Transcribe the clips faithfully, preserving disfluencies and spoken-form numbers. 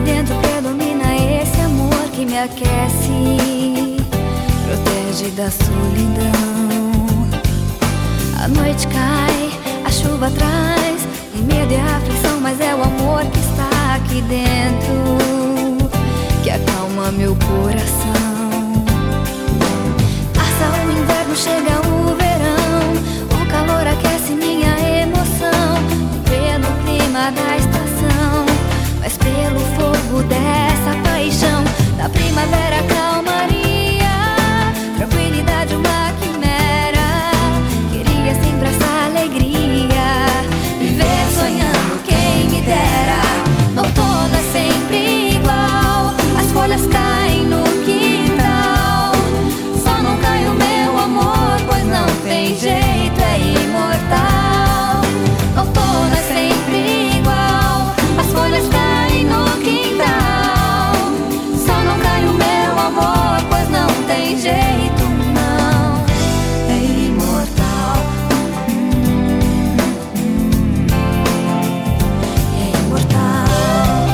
dentro predomina esse amor que me aquece, protege da solidão. A noite cai, a chuva traz o medo e a aflição, mas é o amor que está aqui dentro que acalma meu coração. Passa o inverno, chega o verão, o calor aquece minha emoção. Pelo clima da estação, mas pelo fogo dessa paixão. Da primavera calmaria, tranquilidade uma quimera. Queria sempre essa alegria, viver sonhando quem me dera. Outono é sempre igual, as folhas caem no quintal. Só não cai o meu amor, pois não tem jeito, é imortal. Outono é sempre igual, as folhas caem no quintal. Só não cai o meu amor, pois não tem jeito, não, é imortal. É imortal.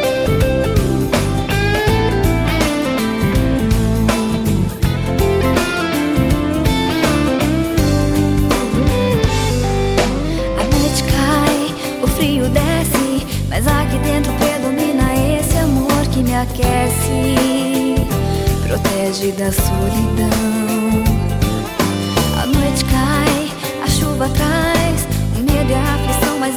A noite cai, o frio desce, mas aqui dentro predomina esse amor que me aquece, protege da solidão. A noite cai, a chuva traz o medo e a aflição, mas